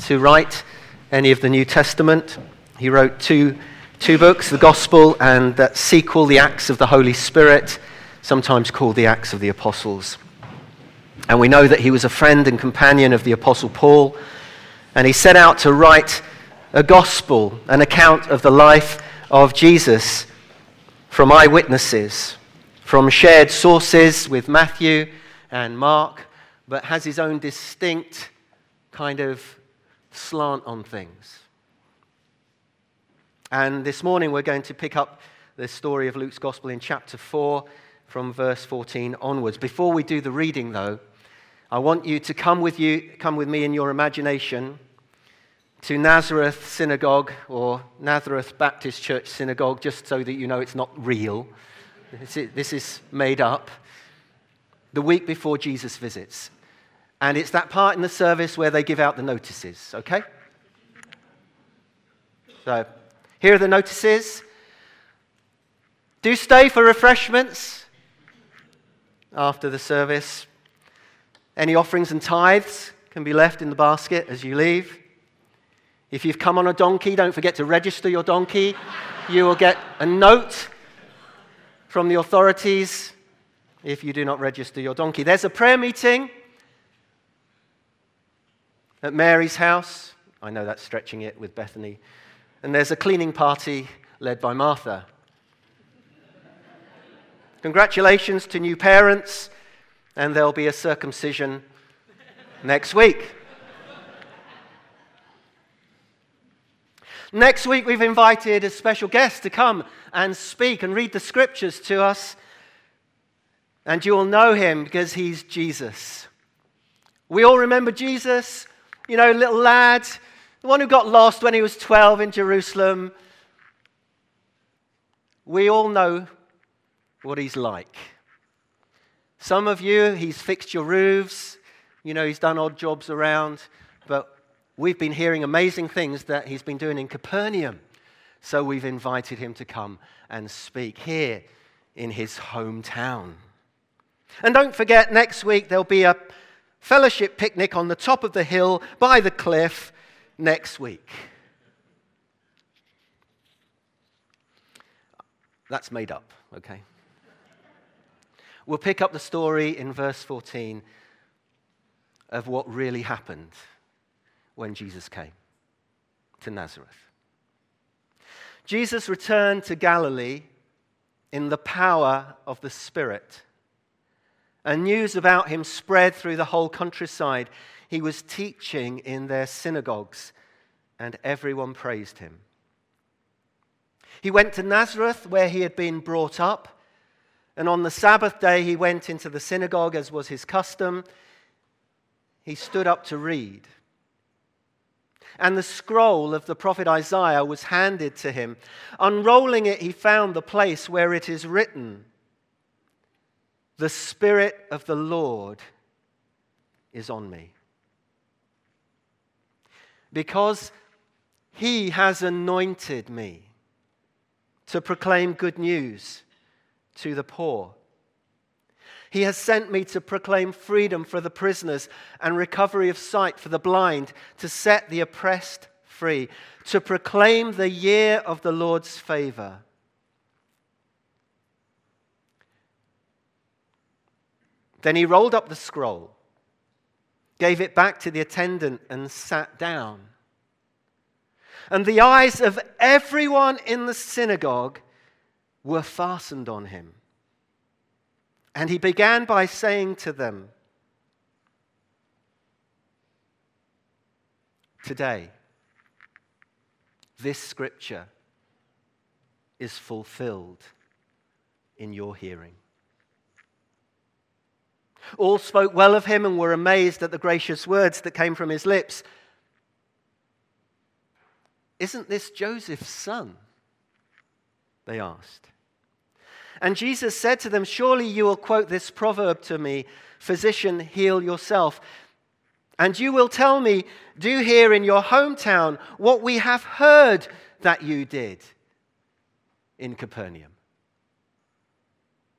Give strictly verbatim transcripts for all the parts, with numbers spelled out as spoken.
to write any of the New Testament. He wrote two, two books, the Gospel and that sequel, the Acts of the Holy Spirit, sometimes called the Acts of the Apostles. And we know that he was a friend and companion of the Apostle Paul, and he set out to write a gospel, an account of the life of Jesus from eyewitnesses, from shared sources with Matthew and Mark, but has his own distinct kind of slant on things. And this morning we're going to pick up the story of Luke's Gospel in chapter four from verse fourteen onwards. Before we do the reading, though, I want you to come with you, come with me in your imagination to Nazareth Synagogue or Nazareth Baptist Church Synagogue, just so that you know it's not real. This is made up. The week before Jesus visits. And it's that part in the service where they give out the notices, okay? So, here are the notices. Do stay for refreshments after the service. Any offerings and tithes can be left in the basket as you leave. If you've come on a donkey, don't forget to register your donkey. You will get a note from the authorities if you do not register your donkey. There's a prayer meeting at Mary's house. I know that's stretching it with Bethany. And there's a cleaning party led by Martha. Congratulations to new parents, and there'll be a circumcision next week. Next week, we've invited a special guest to come and speak and read the scriptures to us. And you will know him because he's Jesus. We all remember Jesus, you know, little lad, the one who got lost when he was twelve in Jerusalem. We all know what he's like. Some of you, he's fixed your roofs, you know, he's done odd jobs around, but we've been hearing amazing things that he's been doing in Capernaum. So we've invited him to come and speak here in his hometown. And don't forget, next week there'll be a fellowship picnic on the top of the hill by the cliff next week. That's made up, okay? We'll pick up the story in verse fourteen of what really happened when Jesus came to Nazareth. Jesus returned to Galilee in the power of the Spirit. And news about him spread through the whole countryside. He was teaching in their synagogues, and everyone praised him. He went to Nazareth, where he had been brought up, and on the Sabbath day he went into the synagogue, as was his custom. He stood up to read. And the scroll of the prophet Isaiah was handed to him. Unrolling it, he found the place where it is written, "The Spirit of the Lord is on me, because he has anointed me to proclaim good news to the poor. He has sent me to proclaim freedom for the prisoners and recovery of sight for the blind, to set the oppressed free, to proclaim the year of the Lord's favor." Then he rolled up the scroll, gave it back to the attendant, and sat down. And the eyes of everyone in the synagogue were fastened on him. And he began by saying to them, "Today, this scripture is fulfilled in your hearing." All spoke well of him and were amazed at the gracious words that came from his lips. "Isn't this Joseph's son?" they asked. And Jesus said to them, "Surely you will quote this proverb to me, 'Physician, heal yourself.' And you will tell me, 'Do here in your hometown what we have heard that you did in Capernaum.'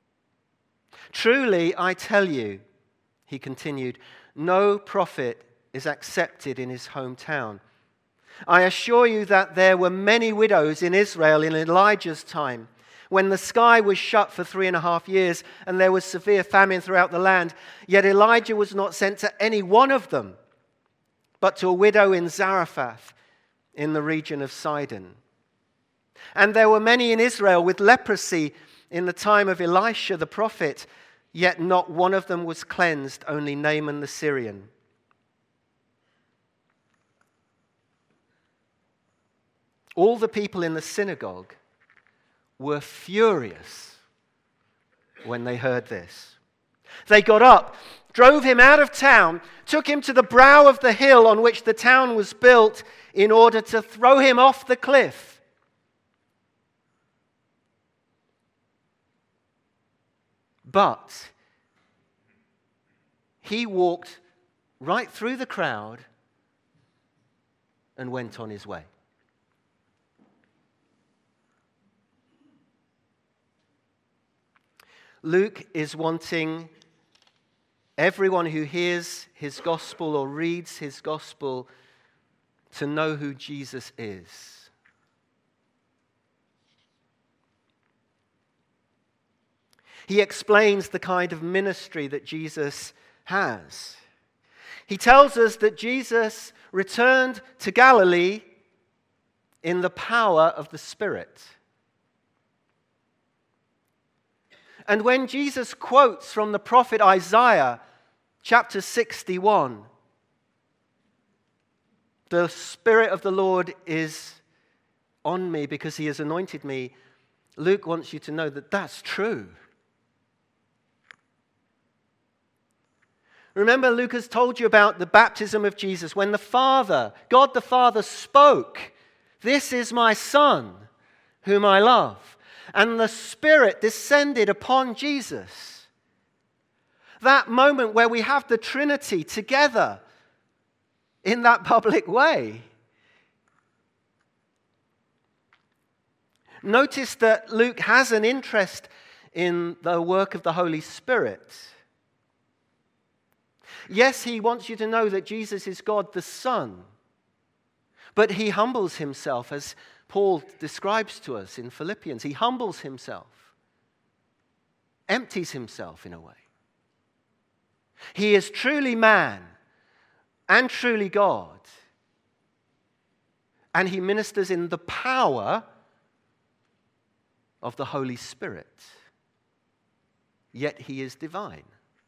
Truly, I tell you," he continued, "no prophet is accepted in his hometown. I assure you that there were many widows in Israel in Elijah's time, when the sky was shut for three and a half years and there was severe famine throughout the land. Yet Elijah was not sent to any one of them, but to a widow in Zarephath in the region of Sidon. And there were many in Israel with leprosy in the time of Elisha the prophet, yet not one of them was cleansed, only Naaman the Syrian. All the people in the synagogue were furious when they heard this. They got up, drove him out of town, took him to the brow of the hill on which the town was built in order to throw him off the cliff. But he walked right through the crowd and went on his way. Luke is wanting everyone who hears his gospel or reads his gospel to know who Jesus is. He explains the kind of ministry that Jesus has. He tells us that Jesus returned to Galilee in the power of the Spirit. And when Jesus quotes from the prophet Isaiah, chapter sixty-one, the Spirit of the Lord is on me because he has anointed me, Luke wants you to know that that's true. Remember, Luke has told you about the baptism of Jesus when the Father, God the Father, spoke, "This is my Son, whom I love." And the Spirit descended upon Jesus. That moment where we have the Trinity together in that public way. Notice that Luke has an interest in the work of the Holy Spirit. Yes, he wants you to know that Jesus is God the Son, but he humbles himself, as Paul describes to us in Philippians. He humbles himself, empties himself in a way. He is truly man and truly God, and he ministers in the power of the Holy Spirit, yet he is divine.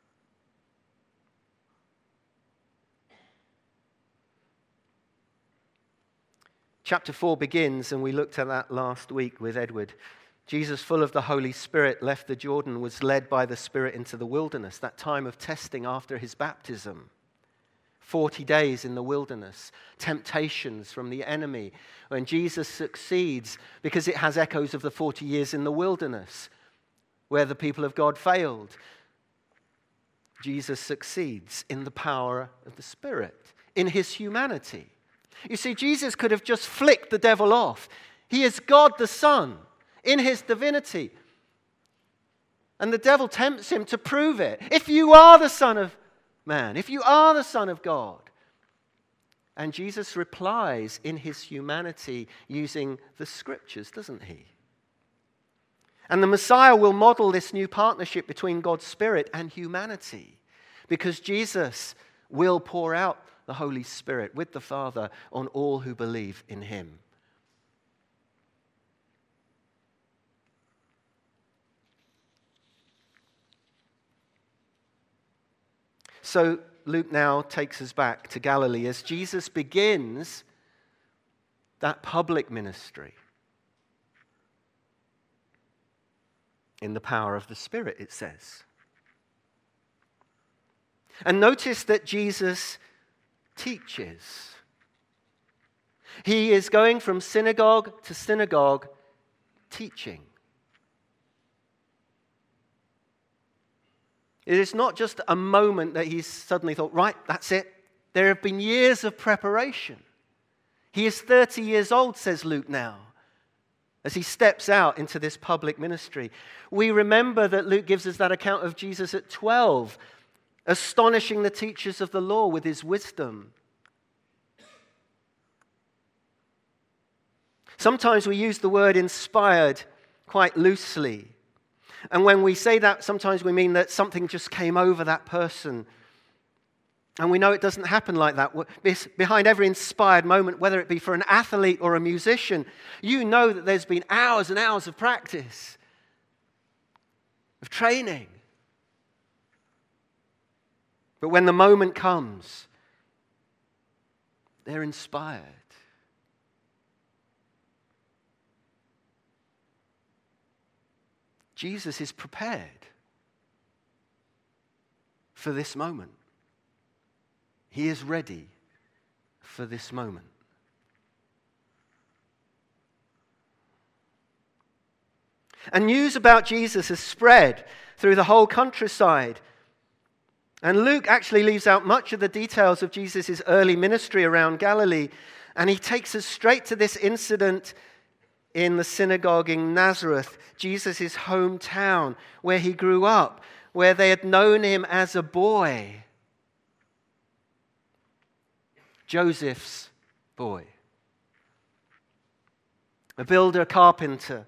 Chapter four begins, and we looked at that last week with Edward. Jesus, full of the Holy Spirit, left the Jordan, was led by the Spirit into the wilderness, that time of testing after his baptism. Forty days in the wilderness, temptations from the enemy. When Jesus succeeds, because it has echoes of the forty years in the wilderness, where the people of God failed. Jesus succeeds in the power of the Spirit, in his humanity. You see, Jesus could have just flicked the devil off. He is God the Son in his divinity. And the devil tempts him to prove it. If you are the Son of Man, if you are the Son of God. And Jesus replies in his humanity using the Scriptures, doesn't he? And the Messiah will model this new partnership between God's Spirit and humanity, because Jesus will pour out the Holy Spirit with the Father on all who believe in him. So Luke now takes us back to Galilee as Jesus begins that public ministry in the power of the Spirit, it says. And notice that Jesus teaches. He is going from synagogue to synagogue teaching. It is not just a moment that he's suddenly thought, right, that's it. There have been years of preparation. He is thirty years old, says Luke now, as he steps out into this public ministry. We remember that Luke gives us that account of Jesus at twelve, astonishing the teachers of the law with his wisdom Sometimes we use the word inspired quite loosely. And when we say that, sometimes we mean that something just came over that person. And we know it doesn't happen like that. Behind every inspired moment, whether it be for an athlete or a musician, you know that there's been hours and hours of practice, of training. But when the moment comes, they're inspired. Jesus is prepared for this moment. He is ready for this moment. And news about Jesus has spread through the whole countryside. And Luke actually leaves out much of the details of Jesus' early ministry around Galilee. And he takes us straight to this incident in the synagogue in Nazareth, Jesus' hometown, where he grew up, where they had known him as a boy. Joseph's boy. A builder, carpenter.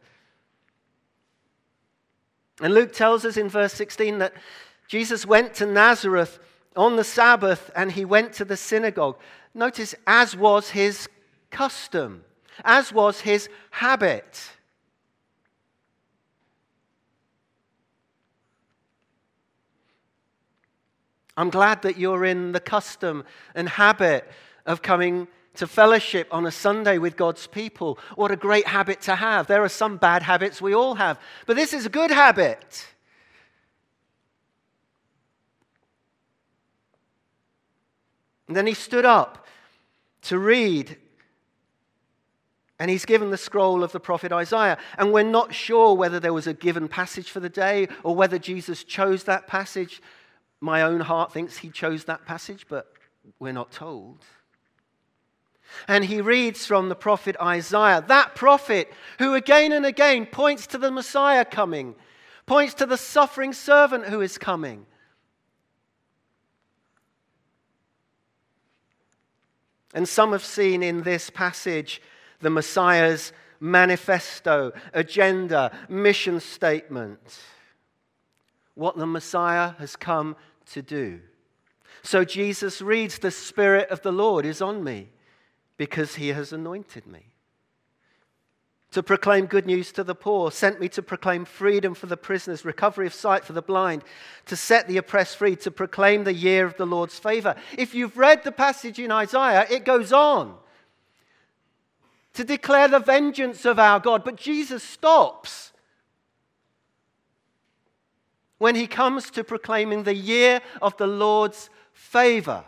And Luke tells us in verse sixteen that Jesus went to Nazareth on the Sabbath and he went to the synagogue. Notice, as was his custom, as was his habit. I'm glad that you're in the custom and habit of coming to fellowship on a Sunday with God's people. What a great habit to have. There are some bad habits we all have, but this is a good habit. And then he stood up to read, and he's given the scroll of the prophet Isaiah. And we're not sure whether there was a given passage for the day or whether Jesus chose that passage. My own heart thinks he chose that passage, but we're not told. And he reads from the prophet Isaiah, that prophet who again and again points to the Messiah coming, points to the suffering servant who is coming. And some have seen in this passage the Messiah's manifesto, agenda, mission statement. What the Messiah has come to do. So Jesus reads, the Spirit of the Lord is on me because he has anointed me to proclaim good news to the poor, sent me to proclaim freedom for the prisoners, recovery of sight for the blind, to set the oppressed free, to proclaim the year of the Lord's favor. If you've read the passage in Isaiah, it goes on to declare the vengeance of our God, but Jesus stops when he comes to proclaiming the year of the Lord's favor.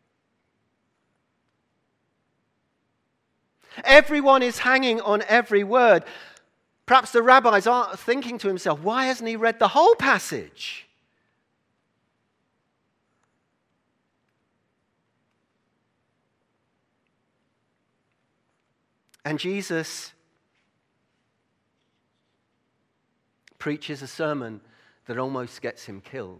Everyone is hanging on every word. Perhaps the rabbis are thinking to himself, why hasn't he read the whole passage? And Jesus preaches a sermon that almost gets him killed.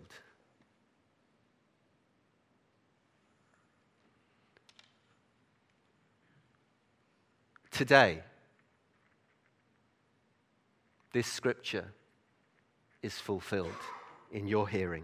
Today, this scripture is fulfilled in your hearing.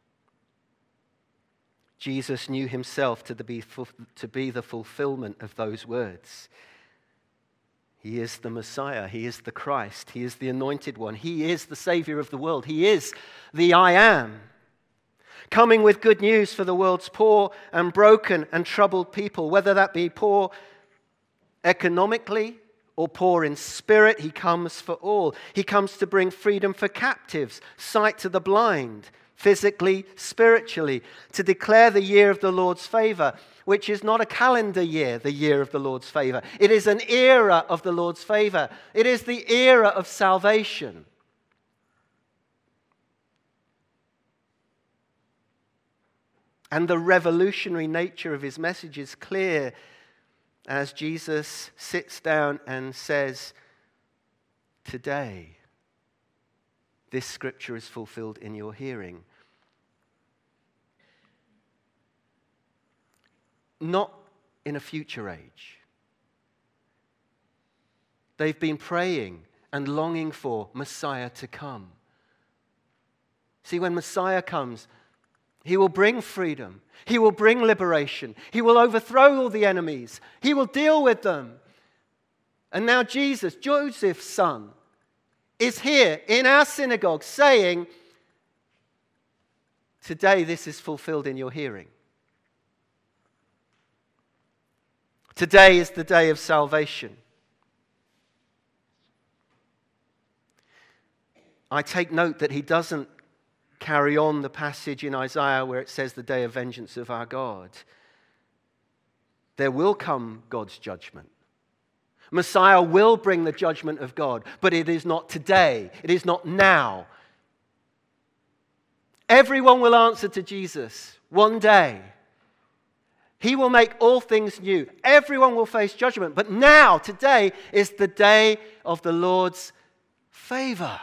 Jesus knew himself to be, to be the fulfillment of those words. He is the Messiah. He is the Christ. He is the Anointed One. He is the Savior of the world. He is the I Am. Coming with good news for the world's poor and broken and troubled people, whether that be poor economically or poor in spirit, he comes for all. He comes to bring freedom for captives, sight to the blind, physically, spiritually, to declare the year of the Lord's favor, which is not a calendar year, the year of the Lord's favor. It is an era of the Lord's favor. It is the era of salvation. And the revolutionary nature of his message is clear as Jesus sits down and says, today, this scripture is fulfilled in your hearing. Not in a future age. They've been praying and longing for Messiah to come. See, when Messiah comes, he will bring freedom. He will bring liberation. He will overthrow all the enemies. He will deal with them. And now Jesus, Joseph's son, is here in our synagogue saying, today this is fulfilled in your hearing. Today is the day of salvation. I take note that he doesn't carry on the passage in Isaiah where it says the day of vengeance of our God. There will come God's judgment. Messiah will bring the judgment of God, but it is not today. It is not now. Everyone will answer to Jesus one day. He will make all things new. Everyone will face judgment, but now, today, is the day of the Lord's favor.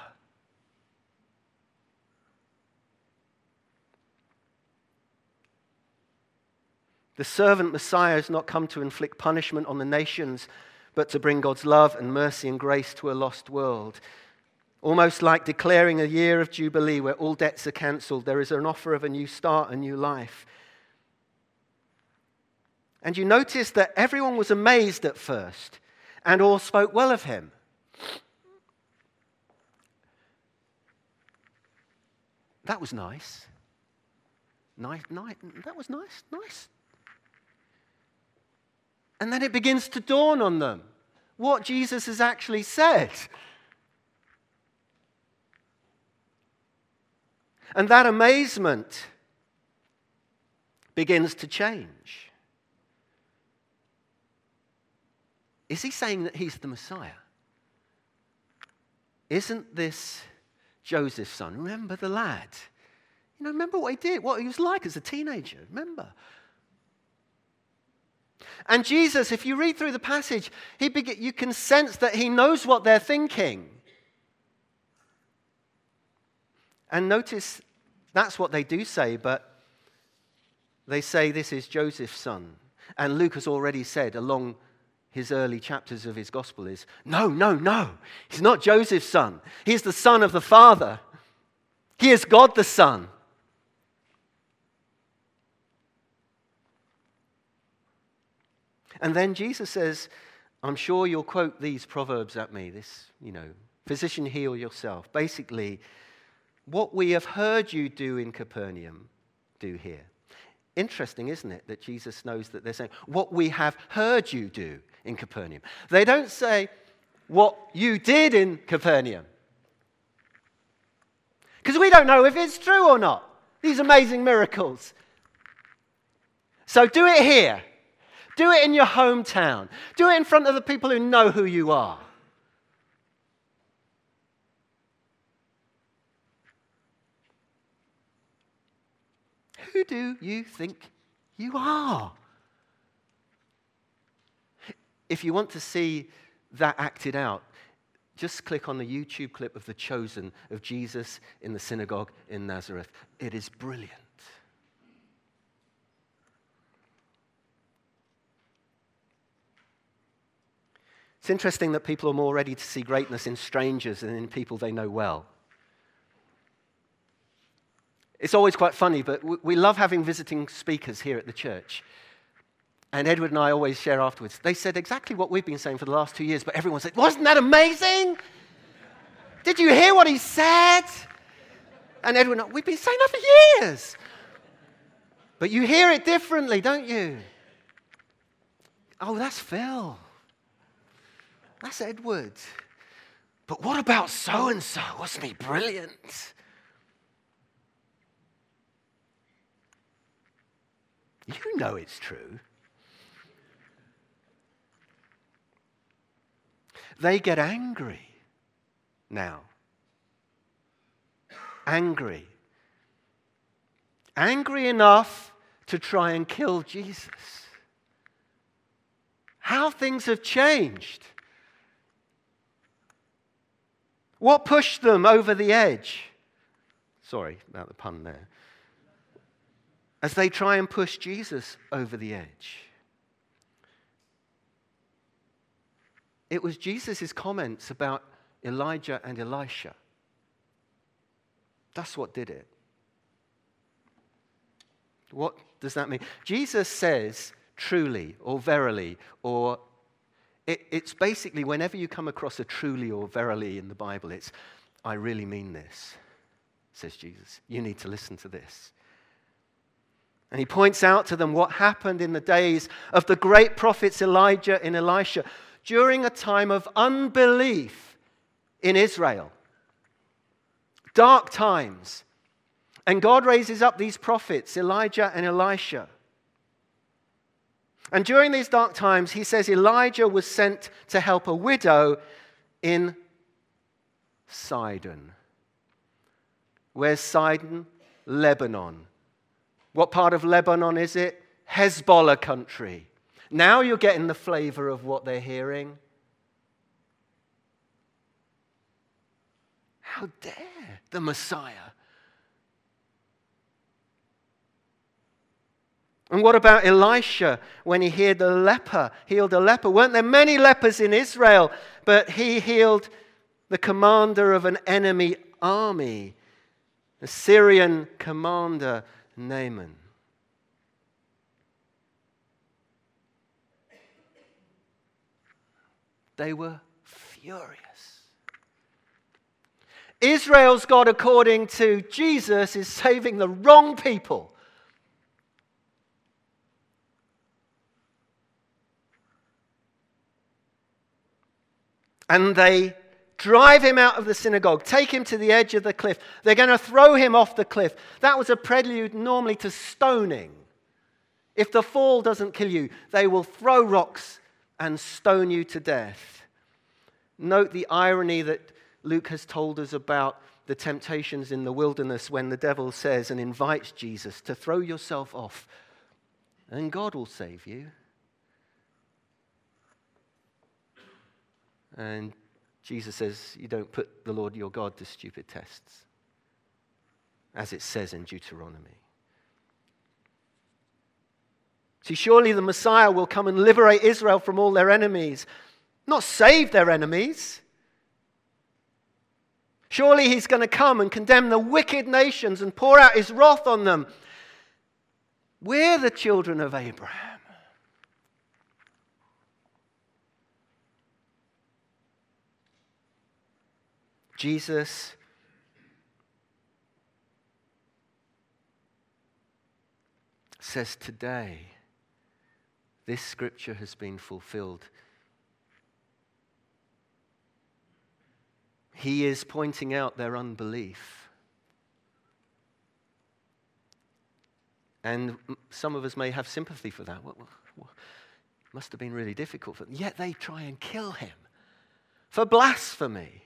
The servant Messiah has not come to inflict punishment on the nations, but to bring God's love and mercy and grace to a lost world. Almost like declaring a year of Jubilee where all debts are cancelled, there is an offer of a new start, a new life. And you notice that everyone was amazed at first, and all spoke well of him. That was nice. Nice, nice. That was nice, nice. And then it begins to dawn on them what Jesus has actually said. And that amazement begins to change. Is he saying that he's the Messiah? Isn't this Joseph's son? Remember the lad? You know, remember what he did, what he was like as a teenager. Remember. And Jesus, if you read through the passage, he be- you can sense that he knows what they're thinking. And notice that's what they do say, but they say this is Joseph's son. And Luke has already said along his early chapters of his gospel is, no, no, no, he's not Joseph's son. He's the son of the Father. He is God the Son. And then Jesus says, I'm sure you'll quote these proverbs at me, this, you know, physician, heal yourself. Basically, what we have heard you do in Capernaum, do here. Interesting, isn't it, that Jesus knows that they're saying, what we have heard you do in Capernaum. They don't say, what you did in Capernaum. Because we don't know if it's true or not, these amazing miracles. So do it here. Do it in your hometown. Do it in front of the people who know who you are. Who do you think you are? If you want to see that acted out, just click on the YouTube clip of The Chosen of Jesus in the synagogue in Nazareth. It is brilliant. It's interesting that people are more ready to see greatness in strangers than in people they know well. It's always quite funny, but we love having visiting speakers here at the church. And Edward and I always share afterwards. They said exactly what we've been saying for the last two years, but everyone said, wasn't that amazing? Did you hear what he said? And Edward and I, we've been saying that for years. But you hear it differently, don't you? Oh, that's Phil. That's Edward. But what about so-and-so? Wasn't he brilliant? You know it's true. They get angry now. Angry. Angry enough to try and kill Jesus. How things have changed. What pushed them over the edge? Sorry about the pun there. As they try and push Jesus over the edge. It was Jesus' comments about Elijah and Elisha. That's what did it. What does that mean? Jesus says truly or verily, or it, it's basically whenever you come across a truly or verily in the Bible, it's, I really mean this, says Jesus. You need to listen to this. And he points out to them what happened in the days of the great prophets Elijah and Elisha during a time of unbelief in Israel. Dark times. And God raises up these prophets, Elijah and Elisha. And during these dark times, he says Elijah was sent to help a widow in Sidon. Where's Sidon? Lebanon. What part of Lebanon is it? Hezbollah country. Now you're getting the flavor of what they're hearing. How dare the Messiah? And what about Elisha when he healed a leper? Healed a leper. Weren't there many lepers in Israel? But he healed the commander of an enemy army, the Syrian commander Naaman. They were furious. Israel's God, according to Jesus, is saving the wrong people. And they drive him out of the synagogue, take him to the edge of the cliff. They're going to throw him off the cliff. That was a prelude normally to stoning. If the fall doesn't kill you, they will throw rocks and stone you to death. Note the irony that Luke has told us about the temptations in the wilderness when the devil says and invites Jesus to throw yourself off and God will save you. And Jesus says, you don't put the Lord your God to stupid tests, as it says in Deuteronomy. See, surely the Messiah will come and liberate Israel from all their enemies, not save their enemies. Surely he's going to come and condemn the wicked nations and pour out his wrath on them. We're the children of Abraham. Jesus says today, this scripture has been fulfilled. He is pointing out their unbelief. And some of us may have sympathy for that. Well, well, it must have been really difficult for them. Yet they try and kill him for blasphemy.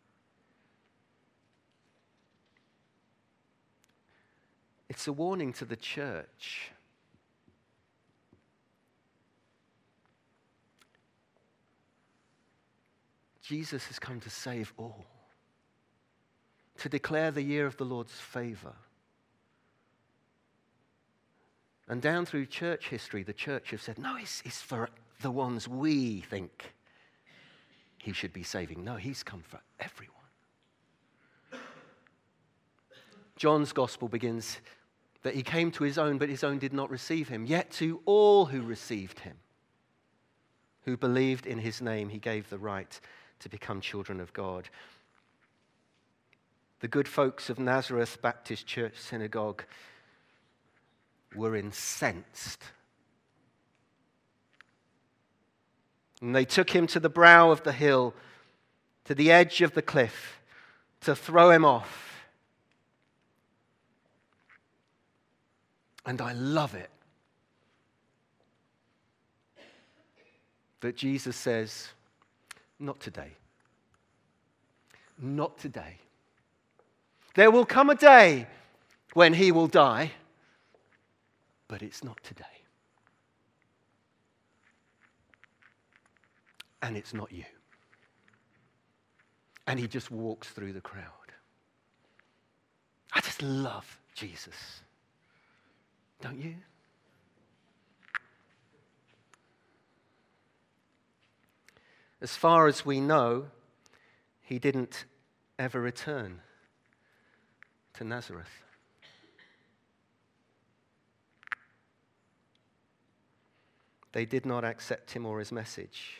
It's a warning to the church. Jesus has come to save all, to declare the year of the Lord's favor. And down through church history, the church have said, no, it's, it's for the ones we think he should be saving. No, he's come for everyone. John's gospel begins that he came to his own, but his own did not receive him. Yet to all who received him, who believed in his name, he gave the right to become children of God. The good folks of Nazareth Baptist Church Synagogue were incensed. And they took him to the brow of the hill, to the edge of the cliff, to throw him off. And I love it that Jesus says, not today. Not today. There will come a day when he will die, but it's not today. And it's not you. And he just walks through the crowd. I just love Jesus. Don't you? As far as we know, he didn't ever return to Nazareth. They did not accept him or his message.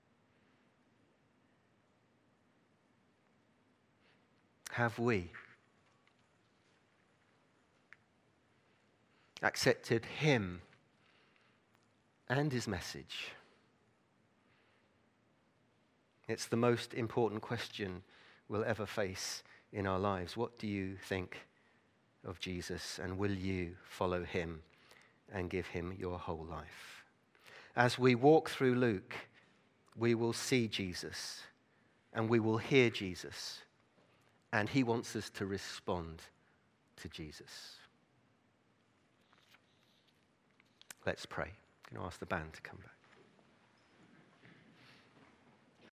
Have we accepted him and his message? It's the most important question we'll ever face in our lives. What do you think of Jesus, and will you follow him and give him your whole life? As we walk through Luke, we will see Jesus and we will hear Jesus, and he wants us to respond to Jesus. Let's pray. I'm going to ask the band to come back.